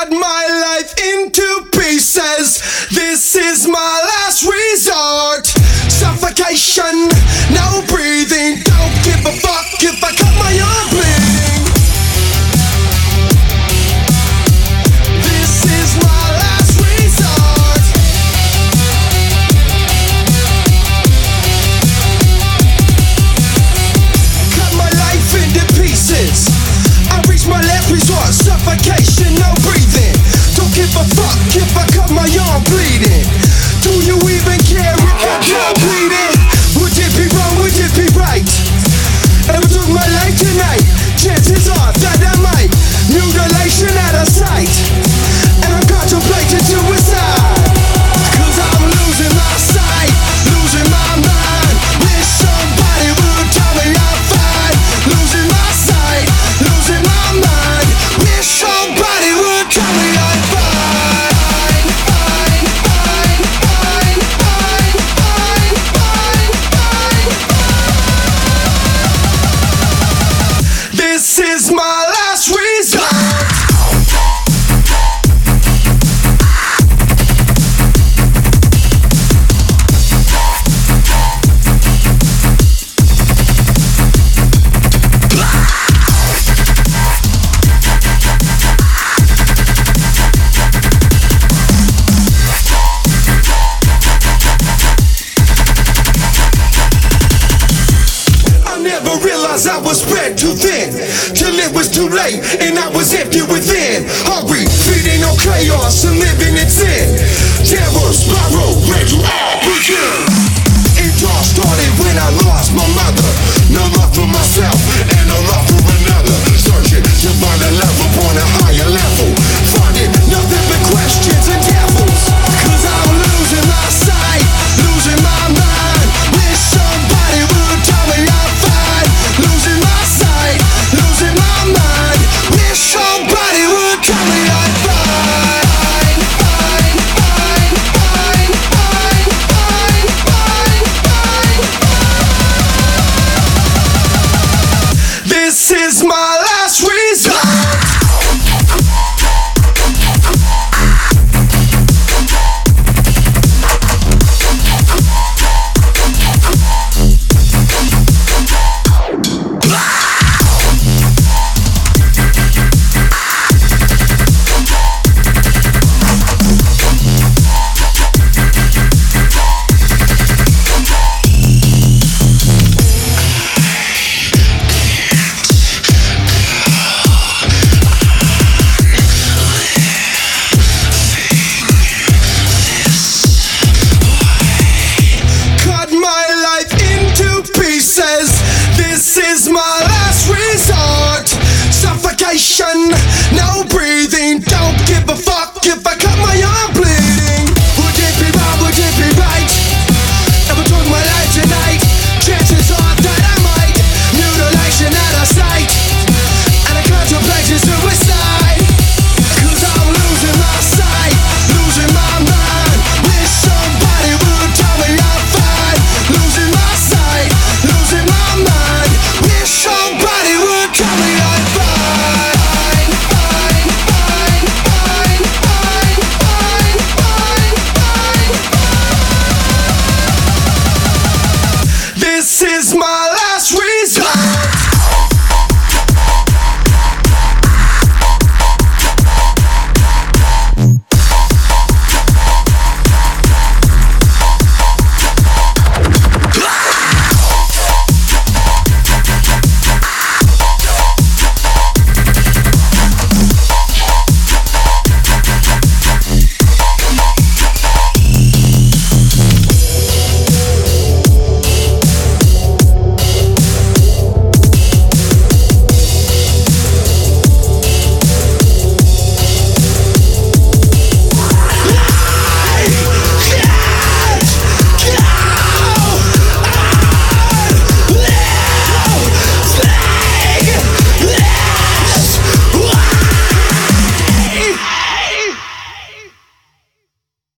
cut my life into pieces. This is my last resort. Suffocation, no breathing. Don't give a fuck if I cut my arm bleeding. This is my last resort. Cut my life into pieces. I reach my last resort. Suffocation, no breathing. Don't give a fuck if I cut my arm bleeding. Do you even care if I'm bleeding? Would it be wrong, would it be right? If I took my life tonight, chances are that I might. Mutilation out of sight. And I'm contemplating suicide. Cause I'm losing my sight, losing my mind. Wish somebody would tell me I'm fine. Losing my sight, losing my mind. Wish somebody would tell me I'm fine. Fine, fine, fine, fine, fine, fine, fine. This is my last resort. I never realized I was spread too thin till it was too late and I was empty with